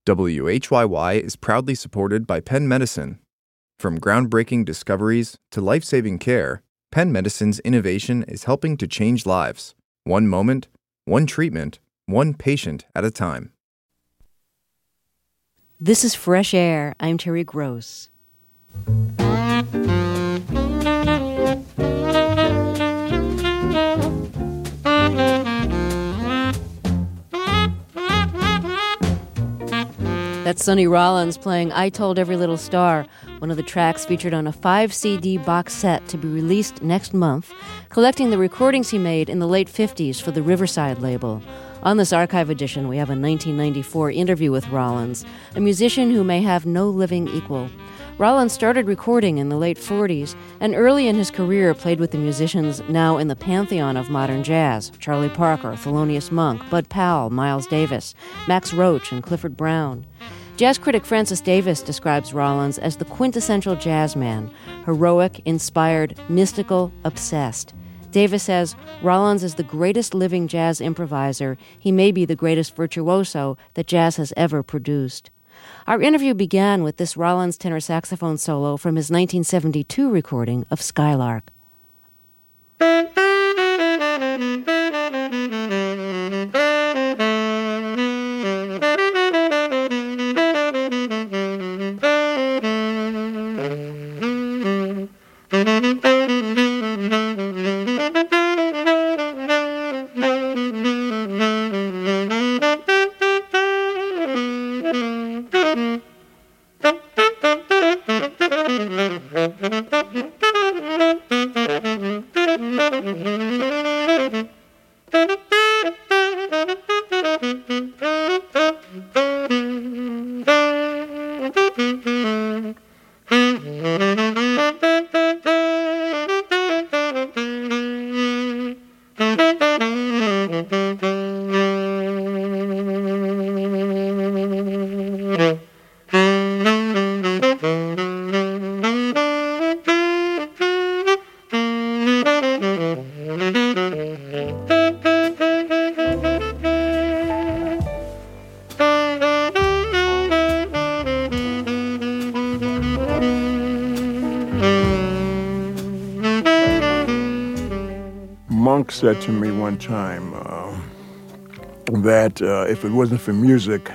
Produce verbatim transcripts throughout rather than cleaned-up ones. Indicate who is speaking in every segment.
Speaker 1: W H Y Y is proudly supported by Penn Medicine. From groundbreaking discoveries to life-saving care, Penn Medicine's innovation is helping to change lives, one moment, one treatment, one patient at a time.
Speaker 2: This is Fresh Air. I'm Terry Gross. That's Sonny Rollins playing I Told Every Little Star, one of the tracks featured on a five C D box set to be released next month, collecting the recordings he made in the late fifties for the Riverside label. On this archive edition, we have a nineteen ninety-four interview with Rollins, a musician who may have no living equal. Rollins started recording in the late forties, and early in his career played with the musicians now in the pantheon of modern jazz: Charlie Parker, Thelonious Monk, Bud Powell, Miles Davis, Max Roach, and Clifford Brown. Jazz critic Francis Davis describes Rollins as the quintessential jazz man, heroic, inspired, mystical, obsessed. Davis says Rollins is the greatest living jazz improviser. He may be the greatest virtuoso that jazz has ever produced. Our interview began with this Rollins tenor saxophone solo from his nineteen seventy-two recording of Skylark.
Speaker 3: Monk said to me one time uh, that uh, if it wasn't for music,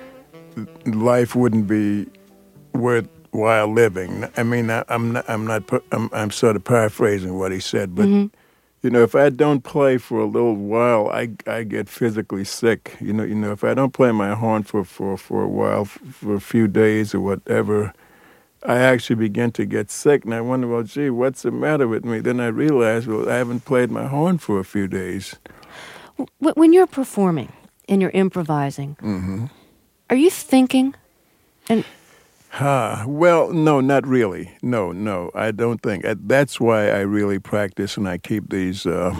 Speaker 3: life wouldn't be worthwhile living. I mean, I, I'm not, I'm not, I'm, I'm sort of paraphrasing what he said, but mm-hmm. you know, if I don't play for a little while, I, I get physically sick. You know, you know, if I don't play my horn for for for a while, for a few days or whatever, I actually begin to get sick, and I wonder, well, gee, what's the matter with me? Then I realize, well, I haven't played my horn for a few days.
Speaker 2: When you're performing and you're improvising,
Speaker 3: mm-hmm.
Speaker 2: are you thinking? And
Speaker 3: uh, well, no, not really. No, no, I don't think. That's why I really practice and I keep these uh,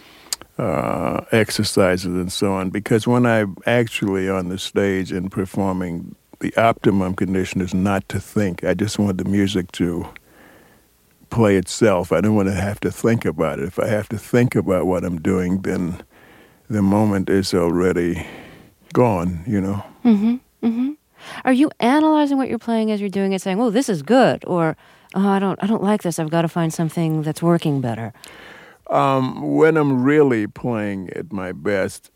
Speaker 3: uh, exercises and so on, because when I'm actually on the stage and performing, the optimum condition is not to think. I just want the music to play itself. I don't want to have to think about it. If I have to think about what I'm doing, then the moment is already gone, you know.
Speaker 2: Mm-hmm, mm-hmm. Are you analyzing what you're playing as you're doing it, saying, oh, this is good, or, oh, I don't I don't like this, I've got to find something that's working better?
Speaker 3: Um, when I'm really playing at my best,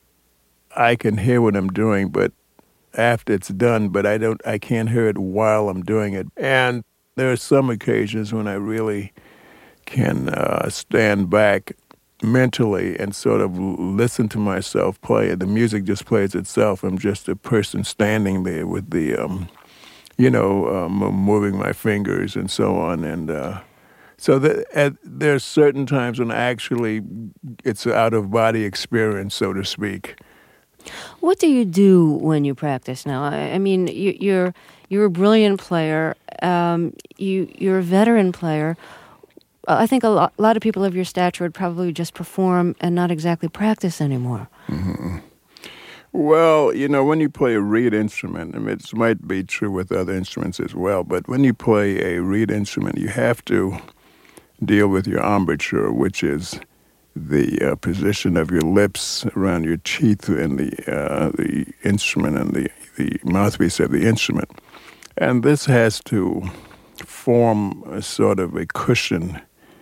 Speaker 3: I can hear what I'm doing, but after it's done, but I don't, I can't hear it while I'm doing it. And there are some occasions when I really can uh, stand back mentally and sort of listen to myself play. The music just plays itself. I'm just a person standing there with the, um, you know, um, moving my fingers and so on. And uh, so the, at, there's certain times when actually it's an out-of-body experience, so to speak.
Speaker 2: What do you do when you practice now? I, I mean, you, you're you're a brilliant player. Um, you you're a veteran player. I think a lot, a lot of people of your stature would probably just perform and not exactly practice anymore.
Speaker 3: Mm-hmm. Well, you know, when you play a reed instrument, I mean, it might be true with other instruments as well, but when you play a reed instrument, you have to deal with your embouchure, which is the uh, position of your lips around your teeth and the uh, the instrument and the the mouthpiece of the instrument. And this has to form a sort of a cushion.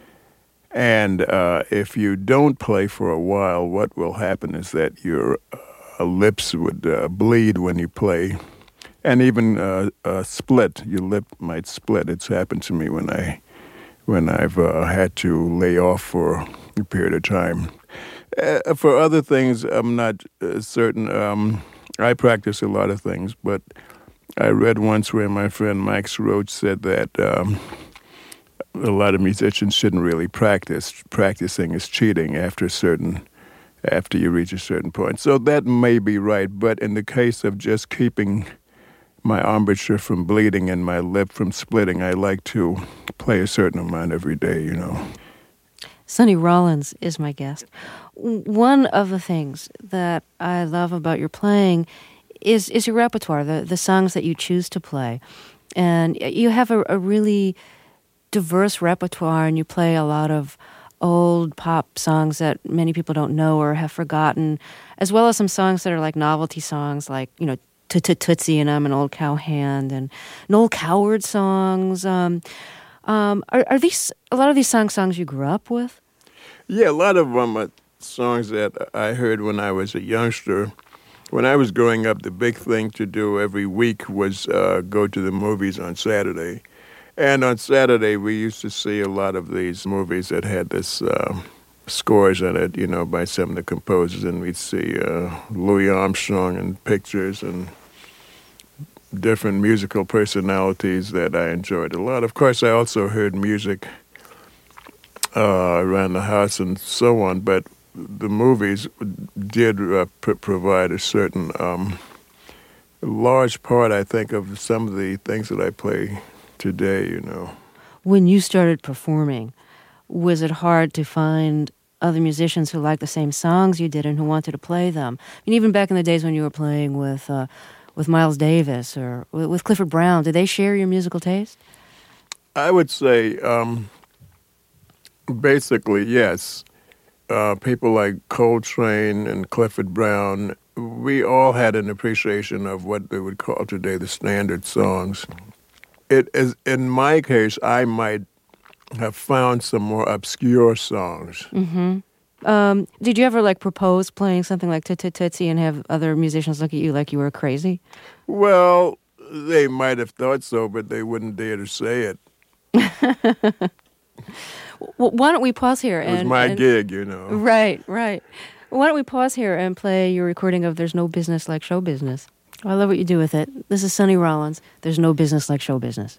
Speaker 3: And uh, if you don't play for a while, what will happen is that your uh, lips would uh, bleed when you play, and even uh, uh, split. Your lip might split. It's happened to me when I when I've uh, had to lay off for a period of time. Uh, for other things, I'm not uh, certain. Um, I practice a lot of things, but I read once where my friend Max Roach said that um, a lot of musicians shouldn't really practice. Practicing is cheating after a certain, after you reach a certain point. So that may be right, but in the case of just keeping my embouchure from bleeding and my lip from splitting, I like to play a certain amount every day, you know.
Speaker 2: Sonny Rollins is my guest. One of the things that I love about your playing is is your repertoire, the, the songs that you choose to play. And you have a, a really diverse repertoire, and you play a lot of old pop songs that many people don't know or have forgotten, as well as some songs that are like novelty songs, like, you know, Tootsie and I'm an Old Cowhand, and Noel Coward songs. Um, um, are, are these a lot of these songs songs you grew up with?
Speaker 3: Yeah, a lot of them are songs that I heard when I was a youngster. When I was growing up, the big thing to do every week was uh, go to the movies on Saturday. And on Saturday, we used to see a lot of these movies that had this uh, scores in it, you know, by some of the composers. And we'd see uh, Louis Armstrong in pictures and different musical personalities that I enjoyed a lot. Of course, I also heard music uh, around the house and so on, but the movies did uh, pr- provide a certain um, large part, I think, of some of the things that I play today, you know.
Speaker 2: When you started performing, was it hard to find other musicians who liked the same songs you did and who wanted to play them? I mean, even back in the days when you were playing with uh, with Miles Davis or with Clifford Brown, did they share your musical taste?
Speaker 3: I would say um, basically, yes. Uh, people like Coltrane and Clifford Brown, we all had an appreciation of what they would call today the standard songs. It is, in my case, I might have found some more obscure songs.
Speaker 2: Mm-hmm. Um, did you ever like propose playing something like Tootsie and have other musicians look at you like you were crazy?
Speaker 3: Well, they might have thought so, but they wouldn't dare to say it.
Speaker 2: Well, why don't we pause here?
Speaker 3: It was
Speaker 2: and,
Speaker 3: my
Speaker 2: and,
Speaker 3: gig, you know.
Speaker 2: Right, right. Why don't we pause here and play your recording of There's No Business Like Show Business? I love what you do with it. This is Sonny Rollins. There's no business like show business.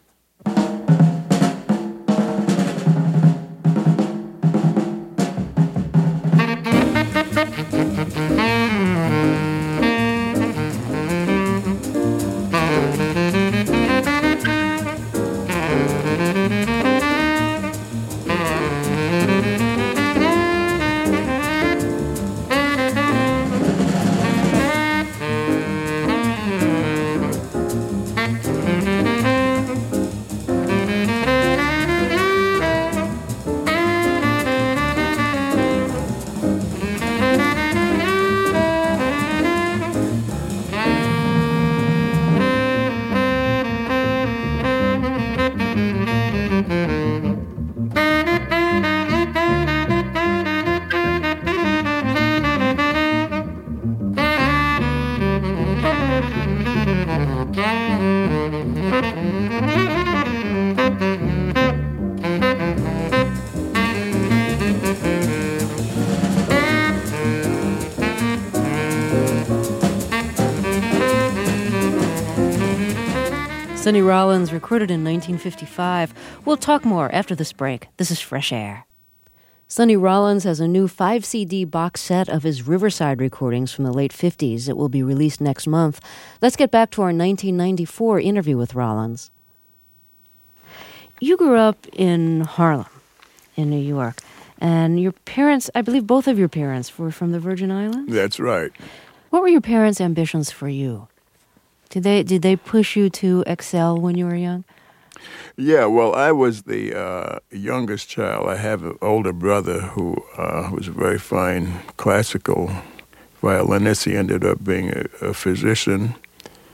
Speaker 2: Sonny Rollins, recorded in nineteen fifty-five. We'll talk more after this break. This is Fresh Air. Sonny Rollins has a new five C D box set of his Riverside recordings from the late fifties. It will be released next month. Let's get back to our nineteen ninety-four interview with Rollins. You grew up in Harlem, in New York, and your parents, I believe both of your parents, were from the Virgin Islands?
Speaker 3: That's right.
Speaker 2: What were your parents' ambitions for you? Did they did they push you to excel when you were young?
Speaker 3: Yeah, well, I was the uh, youngest child. I have an older brother who uh, was a very fine classical violinist. He ended up being a, a physician,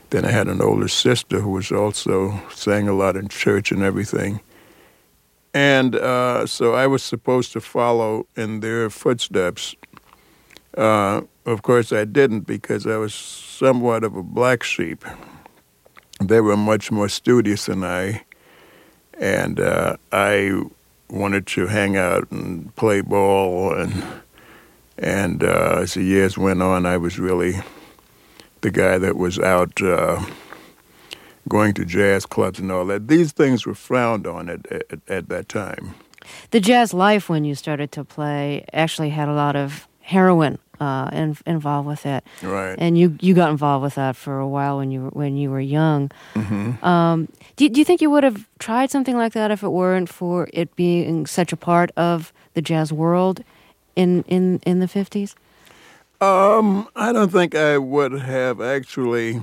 Speaker 3: Then I had an older sister who was also sang a lot in church and everything. And uh, so I was supposed to follow in their footsteps. Uh, of course, I didn't because I was somewhat of a black sheep. They were much more studious than I, and uh, I wanted to hang out and play ball. And and uh, as the years went on, I was really the guy that was out uh, going to jazz clubs and all that. These things were frowned on at, at, at that time.
Speaker 2: The jazz life, when you started to play, actually had a lot of heroin uh, in, involved with it.
Speaker 3: Right.
Speaker 2: And you, you got involved with that for a while when you were, when you were young.
Speaker 3: Mm-hmm.
Speaker 2: Um, do, do you think you would have tried something like that if it weren't for it being such a part of the jazz world in in, in the fifties?
Speaker 3: Um, I don't think I would have actually.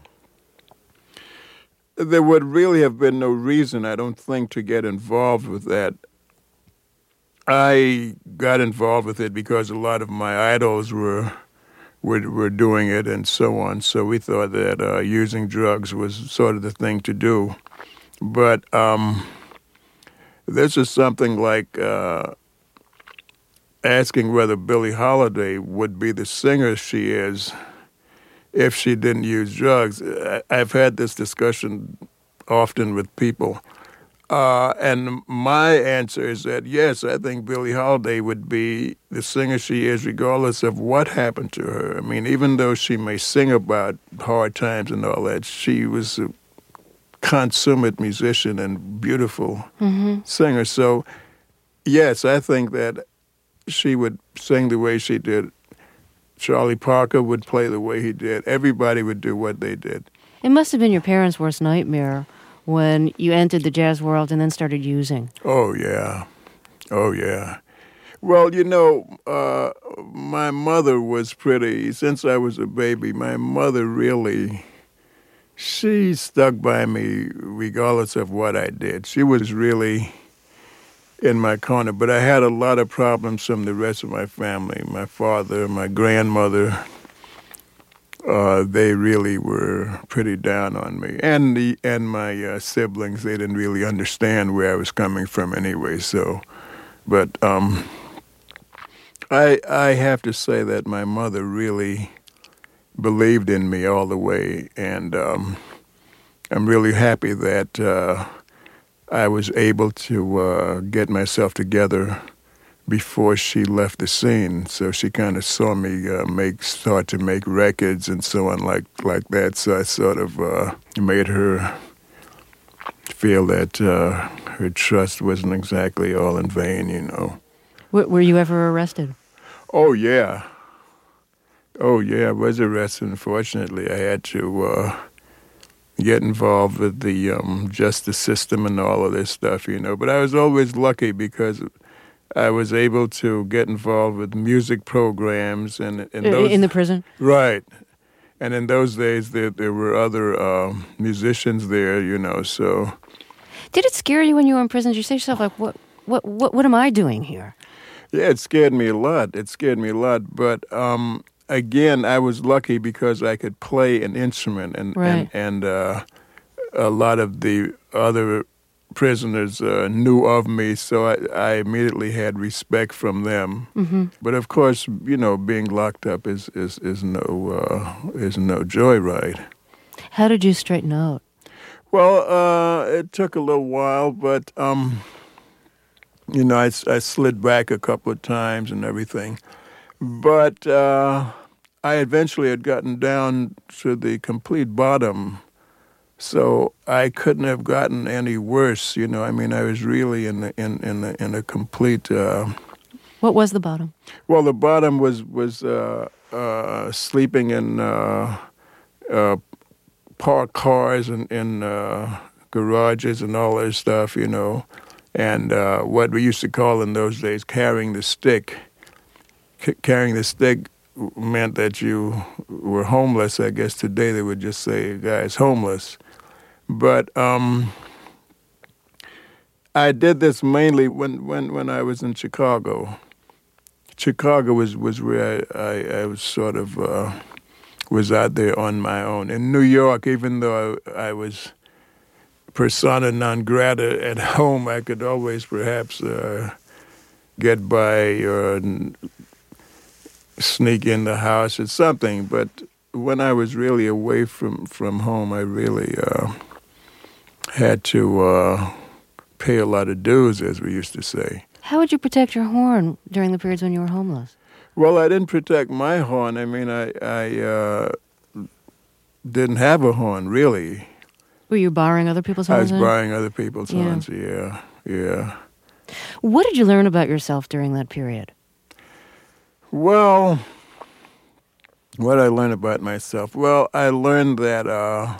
Speaker 3: There would really have been no reason, I don't think, to get involved with that. I got involved with it because a lot of my idols were were, were doing it and so on. So we thought that uh, using drugs was sort of the thing to do. But um, this is something like uh, asking whether Billie Holiday would be the singer she is if she didn't use drugs. I've had this discussion often with people. Uh, and my answer is that, yes, I think Billie Holiday would be the singer she is regardless of what happened to her. I mean, even though she may sing about hard times and all that, she was a consummate musician and beautiful mm-hmm. singer. So, yes, I think that she would sing the way she did. Charlie Parker would play the way he did. Everybody would do what they did.
Speaker 2: It must have been your parents' worst nightmare when you entered the jazz world and then started using.
Speaker 3: Oh, yeah. Oh, yeah. Well, you know, uh, my mother was pretty, since I was a baby, my mother really, she stuck by me regardless of what I did. She was really in my corner, but I had a lot of problems from the rest of my family. My father, my grandmother, uh, they really were pretty down on me. And the and my uh, siblings, they didn't really understand where I was coming from anyway. So, but um, I I have to say that my mother really believed in me all the way, and um, I'm really happy that uh, I was able to uh, get myself together before she left the scene. So she kind of saw me uh, make start to make records and so on like like that. So I sort of uh, made her feel that uh, her trust wasn't exactly all in vain, you know.
Speaker 2: W- were you ever arrested?
Speaker 3: Oh, yeah. Oh, yeah, I was arrested. Unfortunately, I had to uh, get involved with the um, justice system and all of this stuff, you know. But I was always lucky because I was able to get involved with music programs and in those
Speaker 2: in the prison.
Speaker 3: Right, and in those days there there were other uh, musicians there, you know. So,
Speaker 2: did it scare you when you were in prison? Did you say to yourself like, "What, what, what, what am I doing here?"
Speaker 3: Yeah, it scared me a lot. It scared me a lot, but um, again, I was lucky because I could play an instrument, and
Speaker 2: right.
Speaker 3: and, and uh, a lot of the other prisoners uh, knew of me, so I, I immediately had respect from them. Mm-hmm. But of course, you know, being locked up is is is no uh, is no joyride.
Speaker 2: How did you straighten out?
Speaker 3: Well, uh, it took a little while, but um, you know, I, I slid back a couple of times and everything. But uh, I eventually had gotten down to the complete bottom. So I couldn't have gotten any worse, you know. I mean, I was really in the, in in the, in a complete. Uh,
Speaker 2: what was the bottom?
Speaker 3: Well, the bottom was was uh, uh, sleeping in uh, uh, parked cars and in uh, garages and all that stuff, you know, and uh, what we used to call in those days carrying the stick. C- carrying the stick meant that you were homeless. I guess today they would just say a guy's homeless. But um, I did this mainly when, when, when I was in Chicago. Chicago was, was where I, I, I was sort of uh, was out there on my own. In New York, even though I, I was persona non grata at home, I could always perhaps uh, get by or sneak in the house or something. But when I was really away from, from home, I really uh, had to uh, pay a lot of dues, as we used to say.
Speaker 2: How would you protect your horn during the periods when you were homeless?
Speaker 3: Well, I didn't protect my horn. I mean, I, I uh, didn't have a horn, really.
Speaker 2: Were you borrowing other people's horns?
Speaker 3: I was
Speaker 2: then?
Speaker 3: borrowing other people's
Speaker 2: Yeah.
Speaker 3: horns, yeah, yeah.
Speaker 2: What did you learn about yourself during that period?
Speaker 3: Well, what I learned about myself? Well, I learned that uh,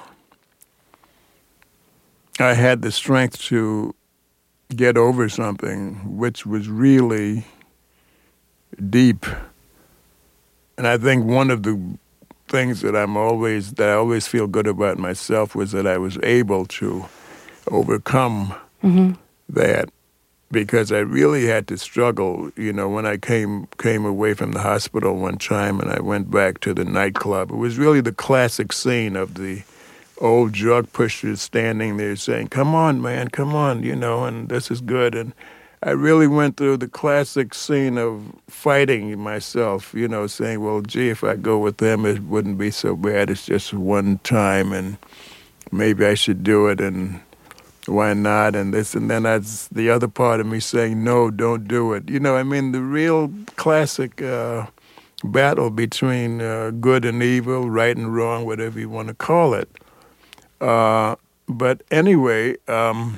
Speaker 3: I had the strength to get over something which was really deep. And I think one of the things that I'm always, that I always feel good about myself was that I was able to overcome
Speaker 2: Mm-hmm.
Speaker 3: that, because I really had to struggle. You know, when I came came away from the hospital one time and I went back to the nightclub, it was really the classic scene of the old drug pushers standing there saying, come on, man, come on, you know, and this is good. And I really went through the classic scene of fighting myself, you know, saying, well, gee, if I go with them, it wouldn't be so bad. It's just one time, and maybe I should do it, and why not, and this, and then that's the other part of me saying, no, don't do it. You know, I mean, the real classic uh, battle between uh, good and evil, right and wrong, whatever you want to call it. Uh, but anyway, um,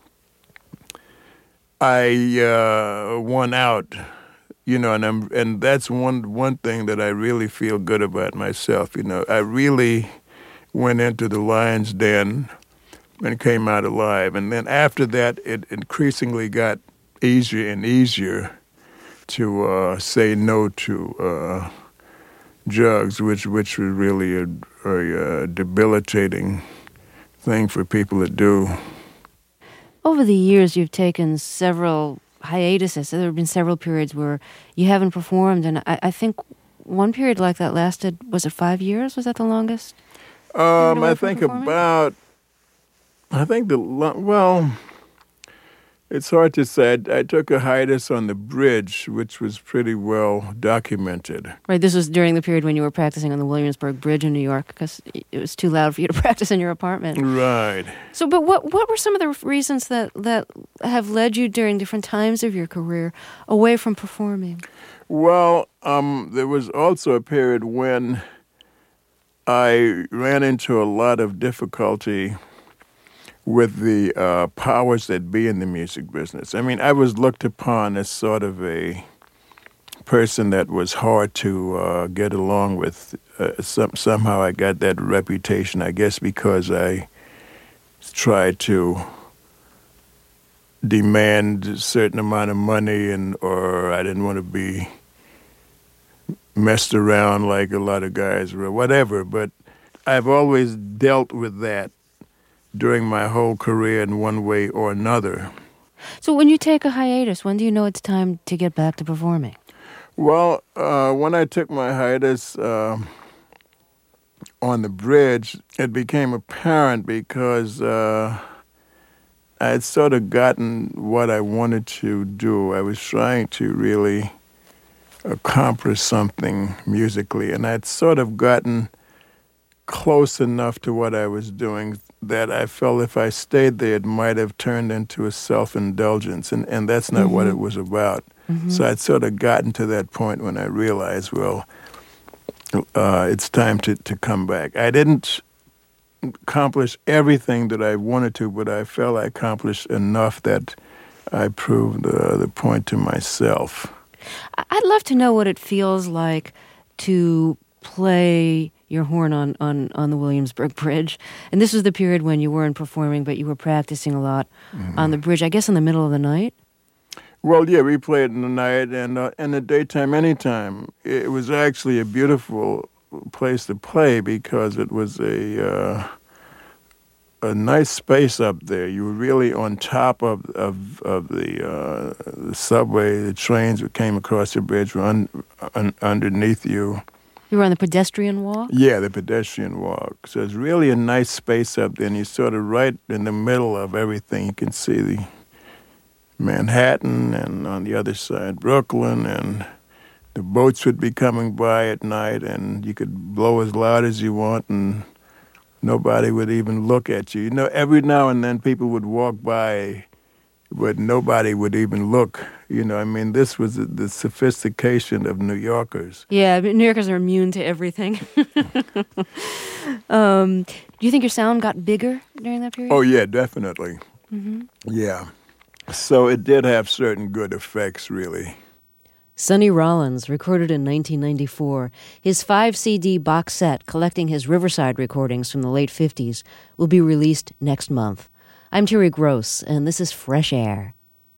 Speaker 3: I uh, won out, you know, and I'm, and that's one one thing that I really feel good about myself. You know, I really went into the lion's den and came out alive. And then after that, it increasingly got easier and easier to uh, say no to uh, drugs, which which was really a, a, a debilitating thing for people to do.
Speaker 2: Over the years, you've taken several hiatuses. There have been several periods where you haven't performed, and I, I think one period like that lasted, was it five years? Was that the longest?
Speaker 3: Um,
Speaker 2: away
Speaker 3: I
Speaker 2: from
Speaker 3: think
Speaker 2: performing?
Speaker 3: about, I think the, lo- well, it's hard to say. I, I took a hiatus on the bridge, which was pretty well documented.
Speaker 2: Right, this was during the period when you were practicing on the Williamsburg Bridge in New York because it was too loud for you to practice in your apartment.
Speaker 3: Right.
Speaker 2: So, but what what were some of the reasons that, that have led you during different times of your career away from performing?
Speaker 3: Well, um, there was also a period when I ran into a lot of difficulty with the uh, powers that be in the music business. I mean, I was looked upon as sort of a person that was hard to uh, get along with. Uh, some, somehow I got that reputation, I guess because I tried to demand a certain amount of money, and or I didn't want to be messed around like a lot of guys or whatever. But I've always dealt with that during my whole career in one way or another.
Speaker 2: So when you take a hiatus, when do you know it's time to get back to performing?
Speaker 3: Well, uh, when I took my hiatus uh, on the bridge, it became apparent because uh, I had sort of gotten what I wanted to do. I was trying to really accomplish something musically, and I'd sort of gotten close enough to what I was doing that I felt if I stayed there, it might have turned into a self-indulgence, and, and that's not mm-hmm. what it was about. Mm-hmm. So I'd sort of gotten to that point when I realized, well, uh, it's time to, to come back. I didn't accomplish everything that I wanted to, but I felt I accomplished enough that I proved uh, the point to myself.
Speaker 2: I'd love to know what it feels like to play your horn on, on, on the Williamsburg Bridge. And this was the period when you weren't performing, but you were practicing a lot mm-hmm. on the bridge, I guess in the middle of the night?
Speaker 3: Well, yeah, we played in the night and uh, in the daytime, anytime. It was actually a beautiful place to play because it was a uh, a nice space up there. You were really on top of of, of the, uh, the subway. The trains that came across the bridge were un, un, underneath you.
Speaker 2: You were on the pedestrian walk?
Speaker 3: Yeah, the pedestrian walk. So it's really a nice space up there, and you're sort of right in the middle of everything. You can see the Manhattan, and on the other side, Brooklyn, and the boats would be coming by at night, and you could blow as loud as you want, and nobody would even look at you. You know, every now and then people would walk by, but nobody would even look. You know, I mean, this was the, the sophistication of New Yorkers.
Speaker 2: Yeah, New Yorkers are immune to everything. um, do you think your sound got bigger during that period?
Speaker 3: Oh, yeah, definitely. Mm-hmm. Yeah. So it did have certain good effects, really.
Speaker 2: Sonny Rollins recorded in nineteen ninety-four. His five C D box set collecting his Riverside recordings from the late fifties will be released next month. I'm Terry Gross, and this is Fresh Air.